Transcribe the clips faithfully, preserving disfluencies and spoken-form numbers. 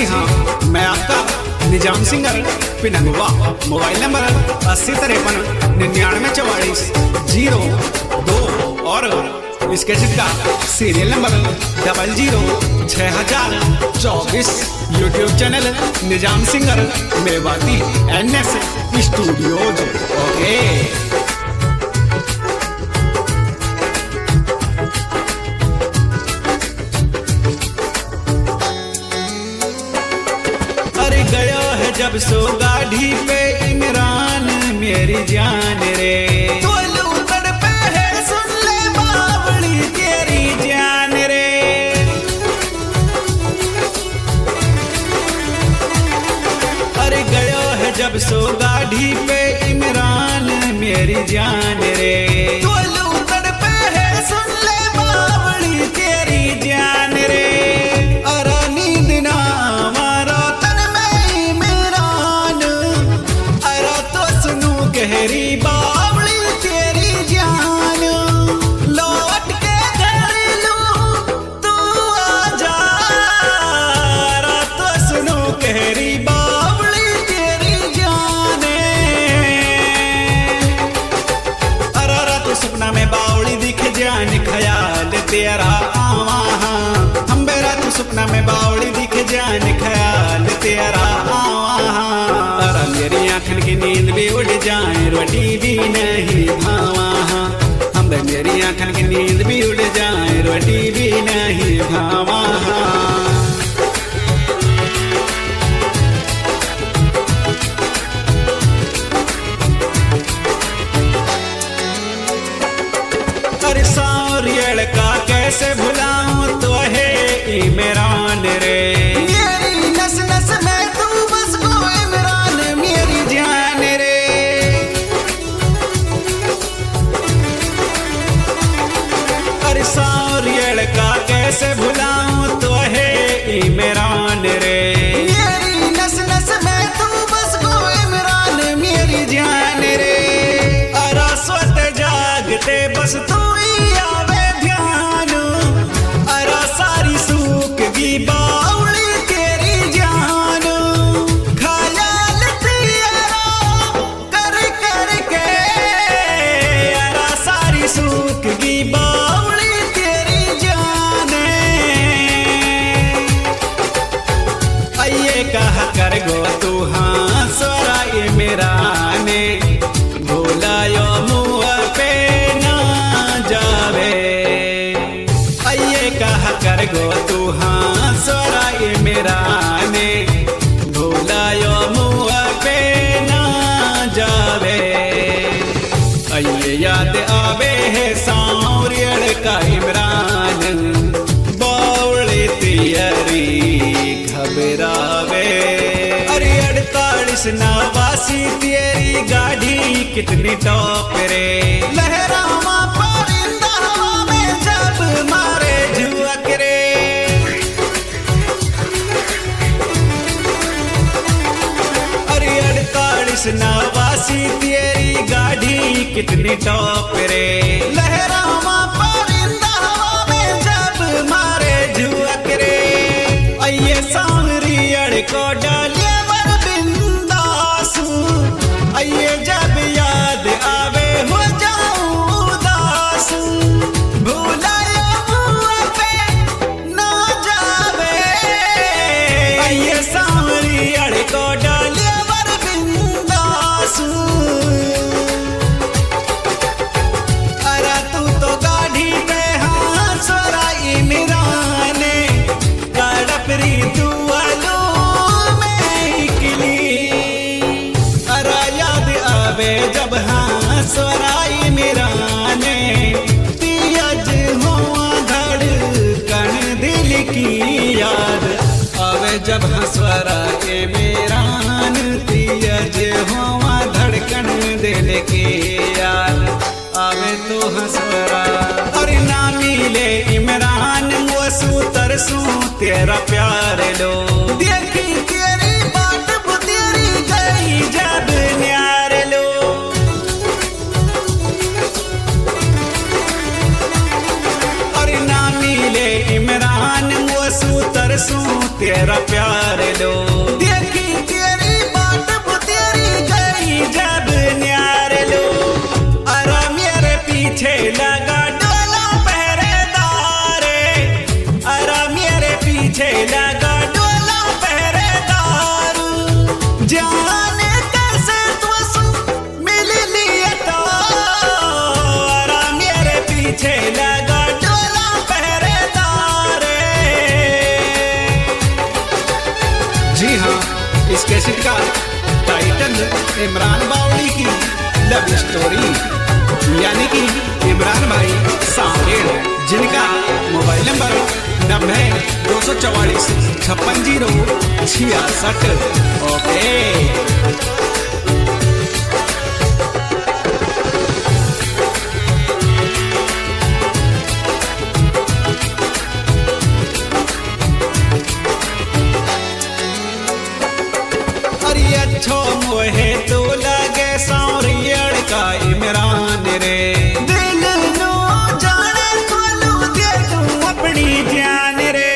हाँ, मैं आपका Nizam singer Pinangwa. Mobile number अस्सी तिरपन निन्यानवे चौवालीस जीरो दो और इसके का सीरियल नंबर डबल जीरो छः हजार चौबीस। YouTube channel Nizam singer Mewati N S studios. Okay गया है जब सो गाढ़ी पे इमरान मेरी जान रे, तो लूटड़ पे है सुन ले बावड़ी तेरी जान रे। अरे गया है जब सो गाढ़ी पे इमरान मेरी जान रे, तो लूटड़ पे है सुन ले बावड़ी तेरी जान रे। अरे नींद ना गहरी बावड़ी तेरी जान, लौट के घर लूं तू आजा। तो सुनो गहरी बावड़ी तेरी जाने। अरे रात सपना में बावड़ी दिख जान ख्याल तेरा आवा। हम बेरा तू सपना में बावड़ी दिख जान ख्याल तेरा आवा। मेरी आँखन की नींद भी उड़ जाए रोटी भी नहीं भावा। हम मेरी आँखन की नींद भी उड़ जाए रोटी भी नहीं भावा। अरे सावरियल का कैसे भुलाऊं तो है इमरान रे। मेरी नस नस में तू बस गो इमरान मेरी जान रे। अरे सावरियल का कैसे भुलाऊं तो है इमरान रे। मेरी नस नस में तू बस गो इमरान मेरी जान रे। अरे स्वत जागते बस तू ही आवे ध्यान। अरे सारी सूख की बावड़ी तेरी जान, ख्याल तेरा कर कर के। अरे सारी सूख की बावड़ी तेरी जाने। आइए कहा कर गो तू हाँ स्वरा मेरा ने, भूलायो मुँह पे ना जावे। आइए कहा कर गो तू हाँ स्वरा मेरा ने, भूलायो मुँह पे ना जावे। आइए याद आवे है सावरियल का इमरान, बावड़ी तेरी घबरावे। अरे अड़तालीस नवासी तेरी गाड़ी कितनी टॉप रे। लहरावा परिंदा हवा में जब मारे झुक रे। अरे अड़तालीस नवासी तेरी गाड़ी कितनी टॉप रे। लहरावा परिंदा हवा में जब मारे झुक रे। आइए सावरियल को डाले वर बिंदासू। आइए जब याद आवे हो जाऊं उदास। भूलायो मुँह पे ना जावे। आइए सावरियल को डाले वर बिंदासू। अरे तू तो गाड़ी पे हाँ स्वरा इमरान ने, गड़परी तू आलू में किली। अरे याद आवे जब हाँ स्वरा इमरान ने, तीज हुआ धड़कन दिल की याद आवे जब हाँ स्वरा इमरान। तीज हुआ धड़कन दिल की याद आवे तो हंसवरा। अरे ना मिले इमरान वसू तरसू तेरा प्यार लो। देखी तेरी बात तेरी गई जब न्यार लो। अरे ना मिले इमरान वसू तरसू तेरा प्यार न्यार लो देखी तेरी बाट तेरी गई जब न्यार लो अरे मेरे पीछे लगा डोला पहरेदार अरे मेरे पीछे लगा डोला पहरेदार जाने कैसे तू मिल लिया तो अरे मेरे पीछे लगा डोला पहरेदार। जी हाँ, इस कैसेट का टाइटल इमरान बावड़ी की लव स्टोरी यानी कि इमरान भाई सामेल जिनका मोबाइल नंबर नब्बे दो सौ चौवालीस छप्पन जीरो छियासठ। ओके अच्छो मोहे तो लगे सौरियड़ का इमरान रे दिल नो जाने खोलू दे तू अपनी जान रे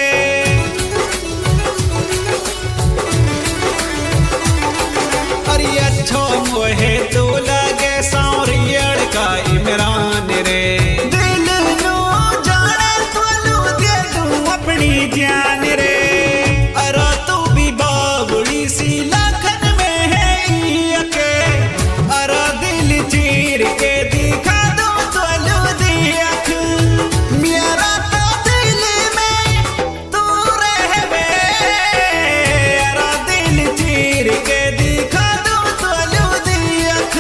अरे अच्छो मोहे तो लगे सौरियड़ का इमरान रे दिल नो जाने खोलू दे तू अपनी जान रे अरे तू भी बाबुड़ी सी चीर के दिखा दो तो लुधियक मेरा तो दिल में तू रहवे मेरा दिल चीर के दिखा दो तो लुधियक।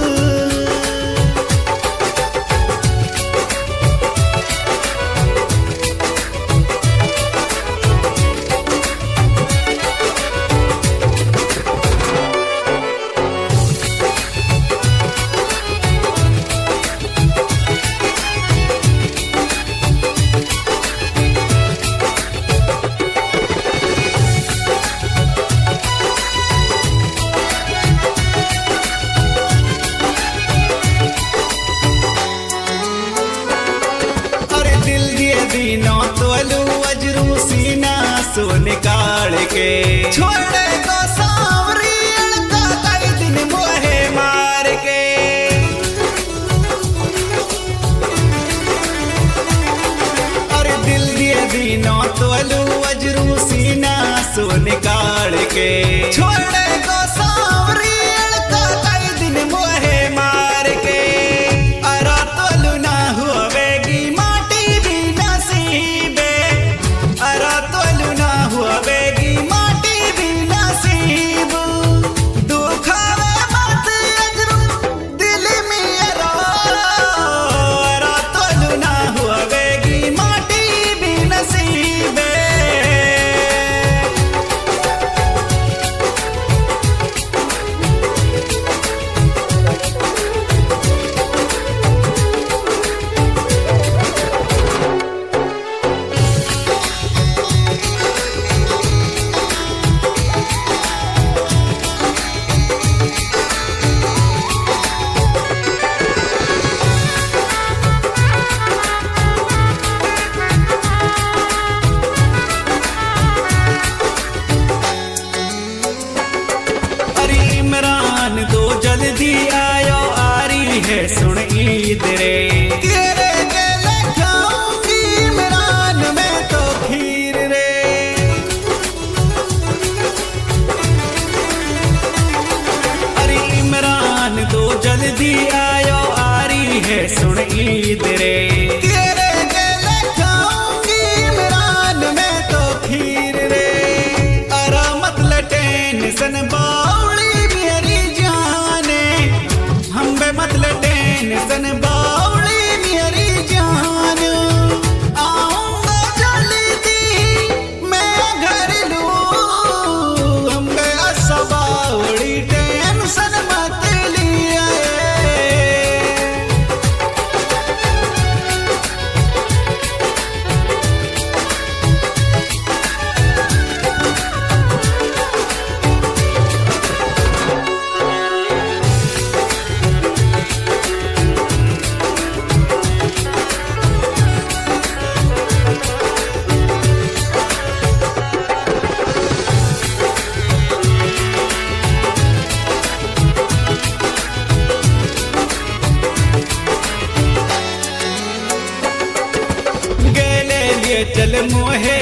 दीनों तोलू अजरू सीना सो निकाल के छोड़े को सांवरी का कई दिन मोहे मार के अरे दिल दिए दीनों तोलू अजरू सीना सो निकाल के छोड़े को सांवरी का कई दिन मोहे मार के अरे तोलू ना हुएगी अरा तोलू ना हुआ बेगी माटी भी नसीब दुखावे मत अजरू दिल मेरा अरा तोलू ना हुआ बेगी माटी भी नसीब। इमरान तो जल्दी आयो आरी है सुन ईद रे तेरे गले खाऊंगी इमरान में तो खीर रे अरे इमरान तो जल्दी आयो आरी है सुन ईद रे तेरे गले खाऊंगी इमरान में तो खीर रे अरे मतलब टेंशन बाउली मतलब टेंशन बाउली मेरी जान आऊंगा जल्दी मैं घर लूं हम ऐसा बाउली टेंशन मत लिया जल मोहे